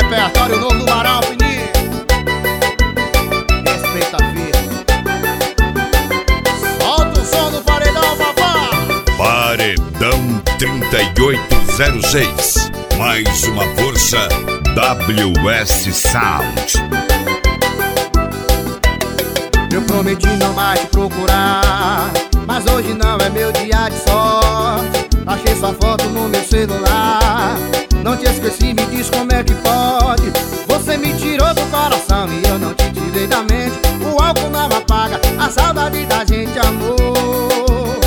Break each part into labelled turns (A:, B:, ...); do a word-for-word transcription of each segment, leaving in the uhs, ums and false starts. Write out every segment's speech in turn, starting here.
A: Repertório novo do Barão, Fininho. Respeita a firma. Solta o som do paredão, papá.
B: Paredão trinta e oito zero seis. Mais uma força W S Sound.
A: Eu prometi não mais te procurar, mas hoje não é meu dia de sorte. Achei sua foto no meu celular. Não te esqueci, me diz como é que pode. Você me tirou do coração e eu não te tirei da mente. O álcool não apaga a saudade da gente, amor.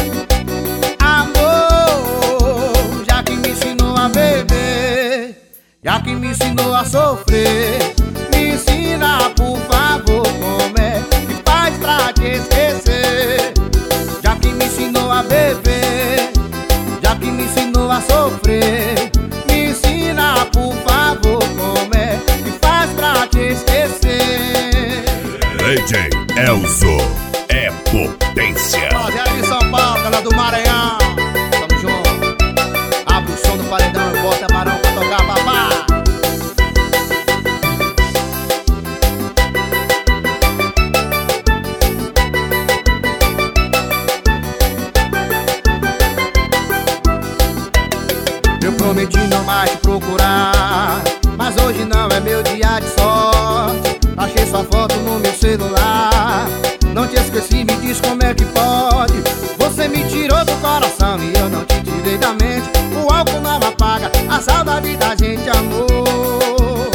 A: Amor, já que me ensinou a beber, já que me ensinou a sofrer, me ensina, por favor, como é que faz pra te esquecer. Já que me ensinou a beber, já que me ensinou a sofrer, me ensina, por favor, como é que faz pra te esquecer.
B: D J Elzo é potência.
A: Rapaziada de São Paulo, galera do Maranhão, tamo junto. Abre o som do paredão e bota Barão pra tocar, papá. Eu prometi não mais te procurar, mas hoje não é meu dia de sorte. Achei sua foto no meu celular. Não te esqueci, me diz como é que pode. Você me tirou do coração e eu não te tirei da mente. O álcool não apaga a saudade da gente, amor.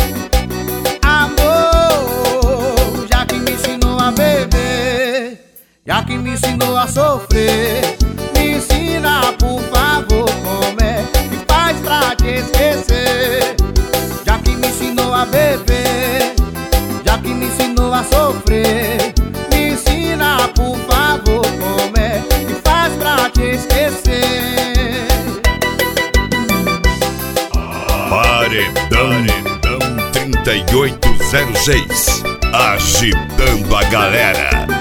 A: Amor, já que me ensinou a beber, já que me ensinou a sofrer, me ensina, por favor, como é que faz pra te esquecer. Já que me ensinou a beber, já que me ensinou a sofrer, me ensina, por favor, como é que faz pra te esquecer.
B: Paredão trinta e oito zero seis. Agitando a galera.